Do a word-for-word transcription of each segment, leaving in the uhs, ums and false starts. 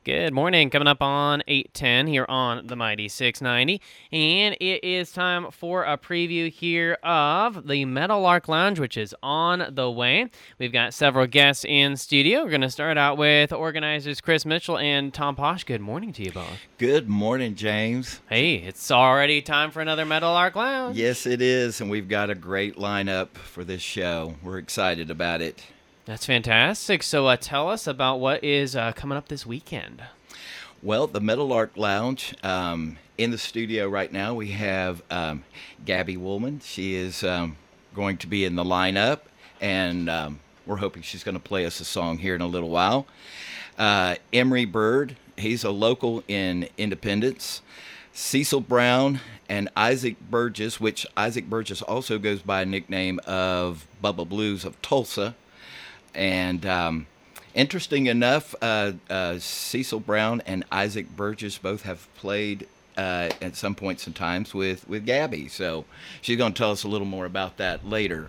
Good morning. Coming up on eight ten here on the Mighty six ninety. And it is time for a preview here of the Meadowlark Lounge, which is on the way. We've got several guests in studio. We're going to start out with organizers Chris Mitchell and Tom Posh. Good morning to you both. Good morning, James. Hey, it's already time for another Meadowlark Lounge. Yes, it is, and we've got a great lineup for this show. We're excited about it. That's fantastic. So uh, tell us about what is uh, coming up this weekend. Well, the Meadowlark Lounge, um, in the studio right now, we have um, Gabby Woolman. She is um, going to be in the lineup, and um, we're hoping she's going to play us a song here in a little while. Uh, Emery Bird, he's a local in Independence. Cecil Brown and Isaac Burgess, which Isaac Burgess also goes by a nickname of Bubba Blues of Tulsa. And um, interesting enough, uh, uh, Cecil Brown and Isaac Burgess both have played uh, at some points in times with, with Gabby. So she's going to tell us a little more about that later.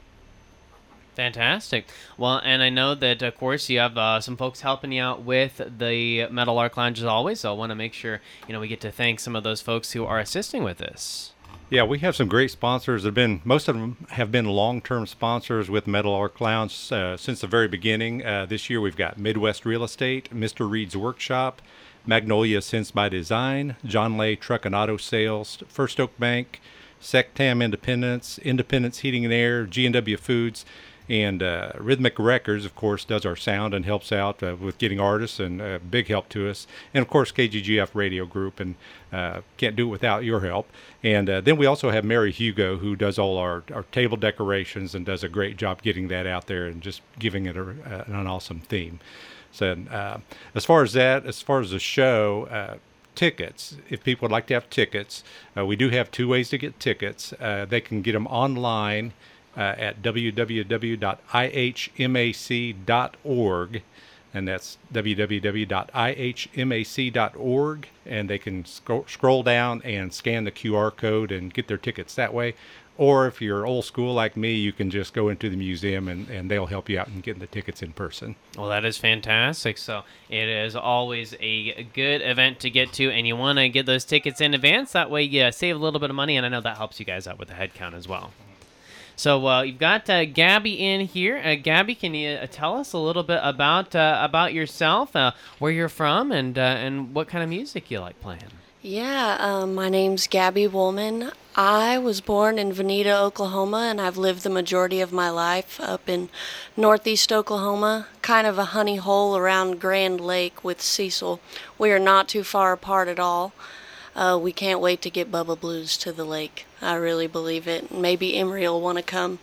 Fantastic. Well, and I know that, of course, you have uh, some folks helping you out with the Meadowlark Lounge as always, so I want to make sure, you know, we get to thank some of those folks who are assisting with this. Yeah, we have some great sponsors. Have been most of them have been long-term sponsors with Meadowlark Lounge uh, since the very beginning. Uh, this year we've got Midwest Real Estate, Mister Reed's Workshop, Magnolia Sense by Design, John Lay Truck and Auto Sales, First Oak Bank, Sectam Independence, Independence Heating and Air, G and W Foods, and uh, Rhythmic Records, of course, does our sound and helps out uh, with getting artists, and a uh, big help to us. And, of course, K G G F Radio Group, and uh, can't do it without your help. And uh, then we also have Mary Hugo, who does all our, our table decorations and does a great job getting that out there and just giving it a, uh, an awesome theme. So uh, as far as that, as far as the show, uh, tickets, if people would like to have tickets, uh, we do have two ways to get tickets. Uh, they can get them online Uh, at w w w dot i h mac dot org, and that's w w w dot i h mac dot org, and they can sc- scroll down and scan the Q R code and get their tickets that way. Or if you're old school like me, you can just go into the museum and, and they'll help you out in getting the tickets in person. Well, that is fantastic. So it is always a good event to get to, and you want to get those tickets in advance. That way you save a little bit of money, and I know that helps you guys out with the head count as well. So uh, you've got uh, Gabby in here. Uh, Gabby, can you uh, tell us a little bit about uh, about yourself, uh, where you're from, and uh, and what kind of music you like playing? Yeah, um, my name's Gabby Woolman. I was born in Veneta, Oklahoma, and I've lived the majority of my life up in northeast Oklahoma, kind of a honey hole around Grand Lake with Cecil. We are not too far apart at all. Uh, we can't wait to get Bubba Blues to the lake. I really believe it. Maybe Emery will want to come.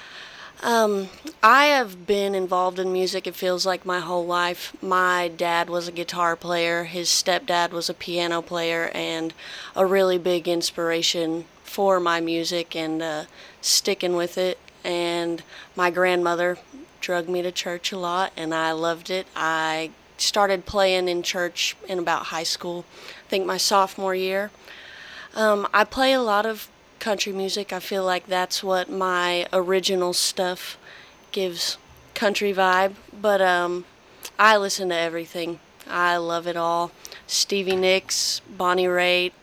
Um, I have been involved in music, it feels like, my whole life. My dad was a guitar player. His stepdad was a piano player, and a really big inspiration for my music and uh, sticking with it. And my grandmother drugged me to church a lot, and I loved it. I started playing in church in about high school, I think my sophomore year. Um, I play a lot of country music. I feel like that's what my original stuff gives, country vibe. But um, I listen to everything. I love it all. Stevie Nicks, Bonnie Raitt.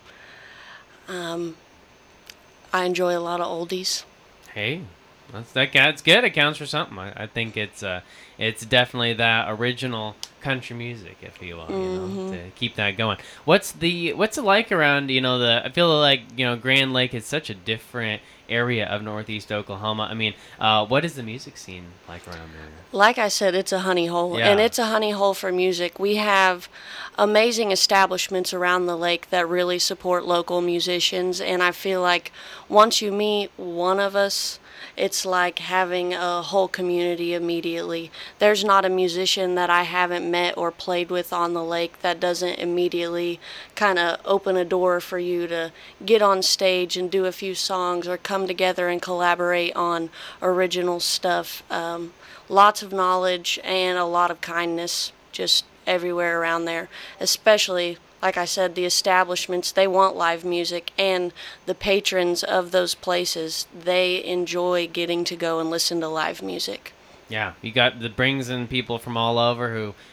Um, I enjoy a lot of oldies. Hey, that's that. That's good. It counts for something. I, I think it's uh, it's definitely that original country music, if you will, you Mm-hmm. know, to keep that going. What's the what's it like around, you know, the I feel like, you know, Grand Lake is such a different area of northeast Oklahoma. I mean, uh, what is the music scene like around there? Like I said, it's a honey hole, Yeah. and it's a honey hole for music. We have amazing establishments around the lake that really support local musicians, and I feel like once you meet one of us, it's like having a whole community immediately. There's not a musician that I haven't met or played with on the lake that doesn't immediately kind of open a door for you to get on stage and do a few songs or come together and collaborate on original stuff. Um, lots of knowledge and a lot of kindness just everywhere around there, especially, like I said, the establishments. They want live music, and the patrons of those places, they enjoy getting to go and listen to live music. Yeah, you got the brings in people from all over who,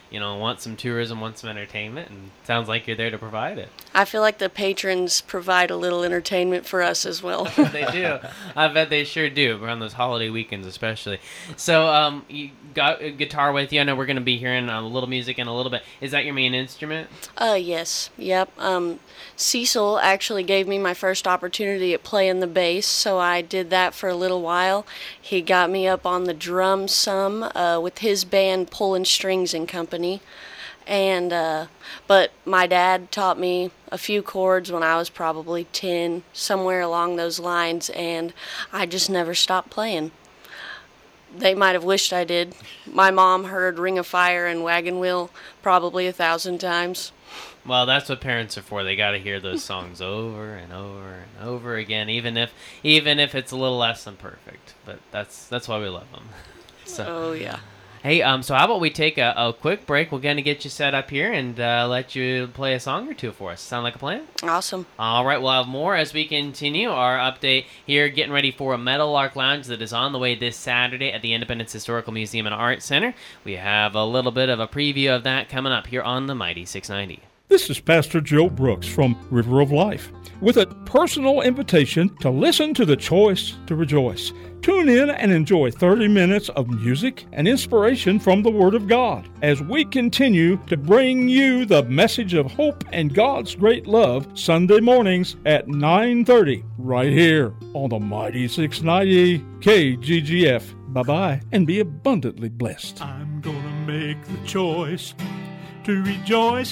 you know, want some tourism, want some entertainment, and sounds like you're there to provide it. I feel like the patrons provide a little entertainment for us as well. They do. I bet they sure do, around those holiday weekends especially. So, um, you got a guitar with you. I know we're going to be hearing a little music in a little bit. Is that your main instrument? Uh, yes. Yep. Um, Cecil actually gave me my first opportunity at playing the bass, so I did that for a little while. He got me up on the drums some uh, with his band Pulling Strings and Company. And, uh, but my dad taught me a few chords when I was probably ten, somewhere along those lines, and I just never stopped playing. They might have wished I did. My mom heard Ring of Fire and Wagon Wheel probably a thousand times. Well, that's what parents are for. They got to hear those songs over and over and over again, even if even if it's a little less than perfect. But that's that's why we love them. So. Oh, yeah. Hey, um, so how about we take a, a quick break? We're going to get you set up here and uh, let you play a song or two for us. Sound like a plan? Awesome. All right, we'll have more as we continue our update here, getting ready for a Meadowlark Lounge that is on the way this Saturday at the Independence Historical Museum and Art Center. We have a little bit of a preview of that coming up here on the Mighty six ninety. This is Pastor Joe Brooks from River of Life with a personal invitation to listen to the Choice to Rejoice. Tune in and enjoy thirty minutes of music and inspiration from the Word of God as we continue to bring you the message of hope and God's great love Sunday mornings at nine thirty right here on the Mighty six ninety K G G F. Bye-bye and be abundantly blessed. I'm gonna make the choice to rejoice.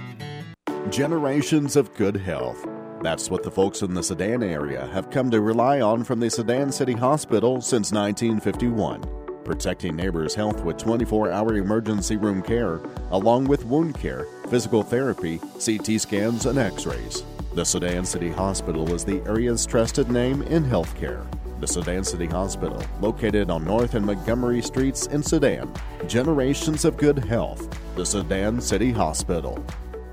Generations of good health. That's what the folks in the Sedan area have come to rely on from the Sedan City Hospital since nineteen fifty-one. Protecting neighbors' health with twenty-four hour emergency room care, along with wound care, physical therapy, C T scans, and x-rays. The Sedan City Hospital is the area's trusted name in healthcare. The Sedan City Hospital, located on North and Montgomery Streets in Sedan. Generations of good health. The Sedan City Hospital.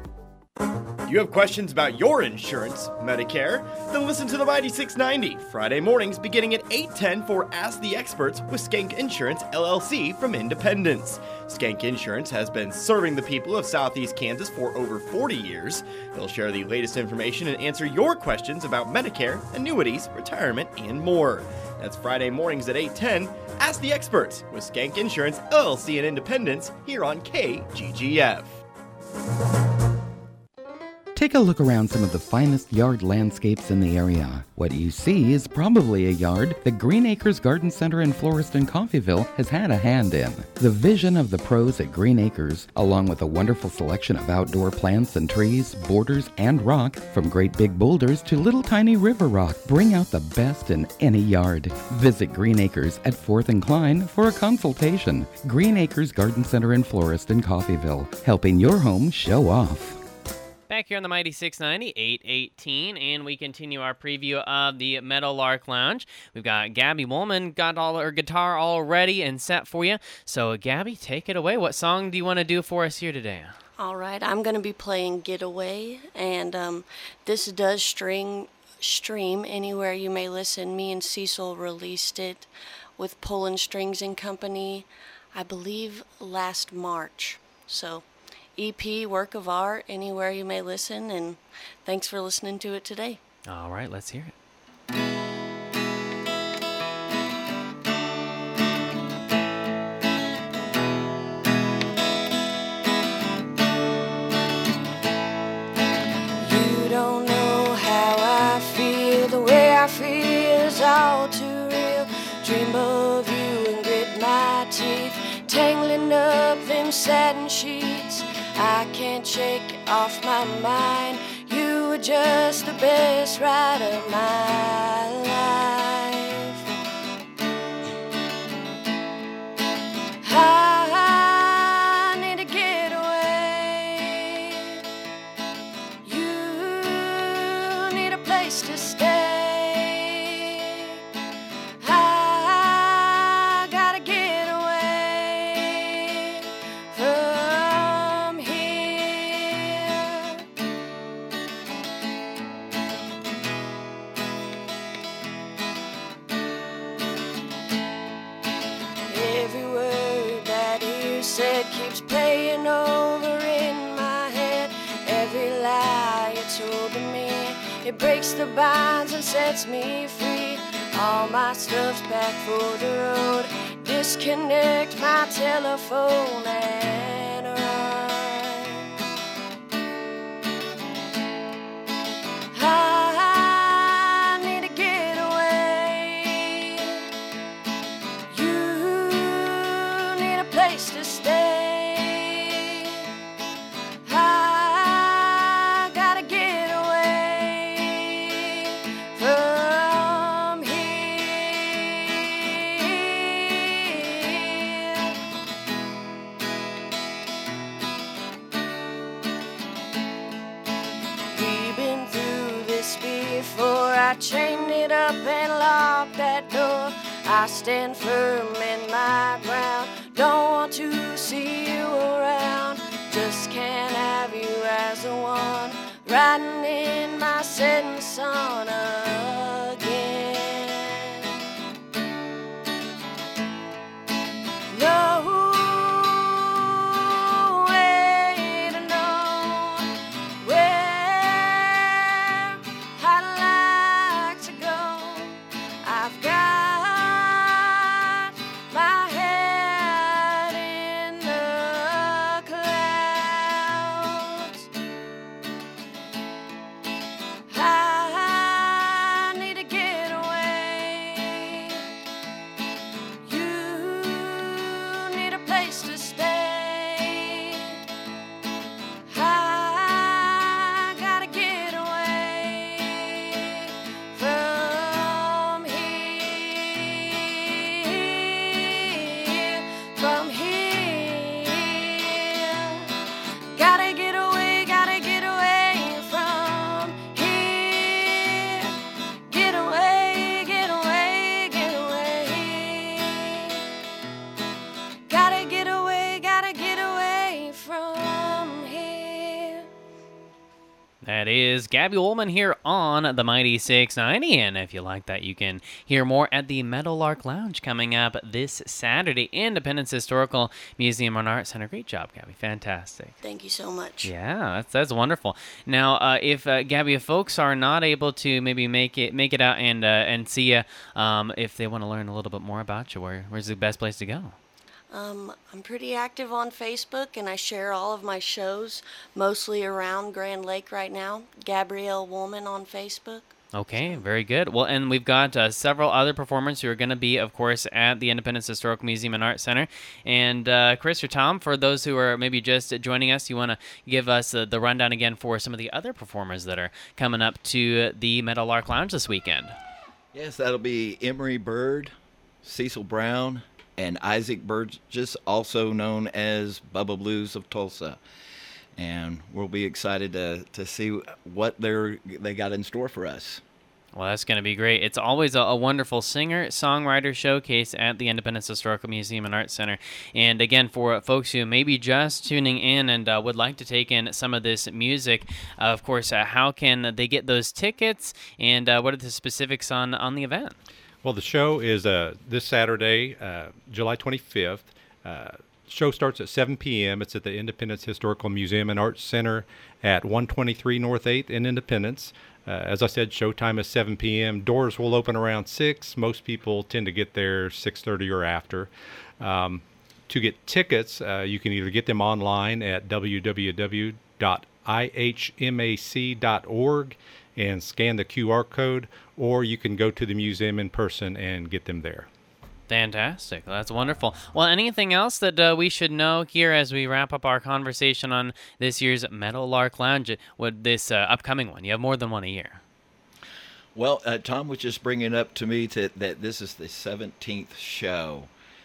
You have questions about your insurance, Medicare? Then listen to the Mighty six ninety, Friday mornings beginning at eight ten for Ask the Experts with Skank Insurance, L L C from Independence. Skank Insurance has been serving the people of Southeast Kansas for over forty years. They'll share the latest information and answer your questions about Medicare, annuities, retirement, and more. That's Friday mornings at eight ten. Ask the Experts with Skank Insurance, L L C and Independence here on K G G F. Take a look around some of the finest yard landscapes in the area. What you see is probably a yard that Green Acres Garden Center and Florist in Coffeyville has had a hand in. The vision of the pros at Green Acres, along with a wonderful selection of outdoor plants and trees, borders, and rock, from great big boulders to little tiny river rock, bring out the best in any yard. Visit Green Acres at fourth and Klein for a consultation. Green Acres Garden Center and Florist in Coffeyville, helping your home show off. Back here on the Mighty six ninety, eight eighteen, and we continue our preview of the Meadowlark Lounge. We've got Gabby Woolman, got all her guitar all ready and set for you. So, Gabby, take it away. What song do you want to do for us here today? All right, I'm going to be playing Getaway, and um, this does string, stream anywhere you may listen. Me and Cecil released it with Pulling Strings and Company, I believe, last March. So, E P, work of art, anywhere you may listen, and thanks for listening to it today. All right, let's hear it. You don't know how I feel, the way I feel is all too real. Dream of you and grit my teeth, tangling up them satin sheets. I can't shake it off my mind. You were just the best ride of my life. I need to get away. You need a place to stay. I gotta get away from here. Every word that you said keeps playing over. breaks the binds and sets me free. All my stuff's packed for the road. Disconnect my telephone and run. I need to get away. You need a place to stay. I gotta get away from here. We've been through this before. I chained it up and locked that door. I stand firm in my ground. Don't want to see you around. Just can't have you as the one riding in my setting sun again. No way to know where I'd like to go. I've got my head in the clouds. I need to get away. You need a place to stay. I gotta get away from here, from here. Gotta get away, gotta get away from here. Get away, get away, get away. Gotta get away, gotta get away from here. That is Gabby Woolman here on the Mighty six ninety, and if you like that, you can hear more at the Meadowlark Lounge coming up this Saturday. Independence Historical Museum and Art Center. Great job, Gabby. Fantastic. Thank you so much. Yeah, that's that's wonderful. Now, uh, if uh, Gabby, if folks are not able to maybe make it make it out and uh, and see you, um, if they want to learn a little bit more about you, where where's the best place to go? Um, I'm pretty active on Facebook, and I share all of my shows, mostly around Grand Lake right now. Gabrielle Woolman on Facebook. Okay, very good. Well, and we've got uh, several other performers who are going to be, of course, at the Independence Historical Museum and Art Center. And uh, Chris or Tom, for those who are maybe just joining us, you want to give us uh, the rundown again for some of the other performers that are coming up to the Meadowlark Lounge this weekend. Yes, that'll be Emery Bird, Cecil Brown, and Isaac Burgess, also known as Bubba Blues of Tulsa. And we'll be excited to, to see what they're they got in store for us. Well, that's going to be great. It's always a, a wonderful singer-songwriter showcase at the Independence Historical Museum and Art Center. And again, for folks who may be just tuning in and uh, would like to take in some of this music, uh, of course, uh, how can they get those tickets, and uh, what are the specifics on, on the event? Well, the show is uh, this Saturday, uh, July twenty-fifth. Uh, show starts at seven p.m. It's at the Independence Historical Museum and Arts Center at one twenty-three North eighth in Independence. Uh, as I said, showtime is seven p.m. Doors will open around six. Most people tend to get there six thirty or after. Um, to get tickets, uh, you can either get them online at w w w dot i h m a c dot org and scan the Q R code, or you can go to the museum in person and get them there. Fantastic. That's wonderful. Well, anything else that uh, we should know here as we wrap up our conversation on this year's Meadowlark Lounge, with this uh, upcoming one? You have more than one a year. Well, uh, Tom was just bringing up to me to, that this is the seventeenth show.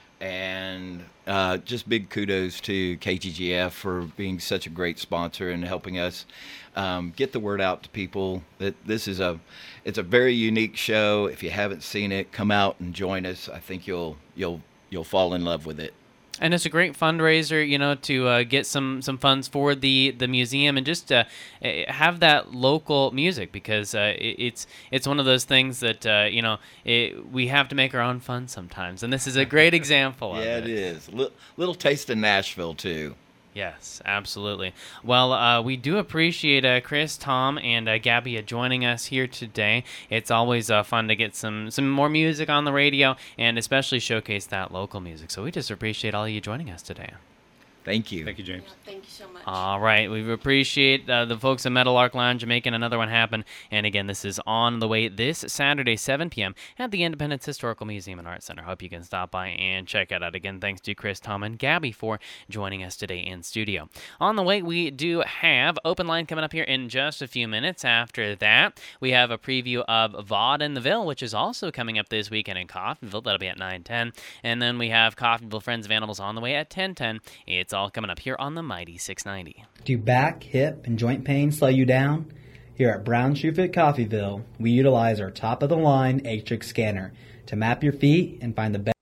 And uh, just big kudos to K G G F for being such a great sponsor and helping us um, get the word out to people that this is a it's a very unique show. If you haven't seen it, come out and join us. I think you'll you'll you'll fall in love with it. And it's a great fundraiser, you know, to uh, get some, some funds for the, the museum and just uh, have that local music, because uh, it, it's it's one of those things that, uh, you know, it, we have to make our own fun sometimes. And this is a great example of yeah, it. it is. L- little taste of Nashville, too. Yes, absolutely. Well, uh, we do appreciate uh, Chris, Tom, and uh, Gabby uh, joining us here today. It's always uh, fun to get some, some more music on the radio and especially showcase that local music. So we just appreciate all of you joining us today. Thank you. Thank you, James. Yeah, thank you so much. All right. We appreciate uh, the folks at Meadowlark Lounge making another one happen. And again, this is on the way this Saturday, seven p.m. at the Independence Historical Museum and Art Center. Hope you can stop by and check it out. Again, thanks to Chris, Tom, and Gabby for joining us today in studio. On the way, we do have Open Line coming up here in just a few minutes. After that, we have a preview of Vaude in the Ville, which is also coming up this weekend in Coffeyville. That'll be at nine ten. And then we have Coffeyville Friends of Animals on the way at ten ten. It's all coming up here on the Mighty six ninety. Do back, hip, and joint pain slow you down? Here at Brown Shoe Fit Coffeyville, we utilize our top-of-the-line Atrix scanner to map your feet and find the best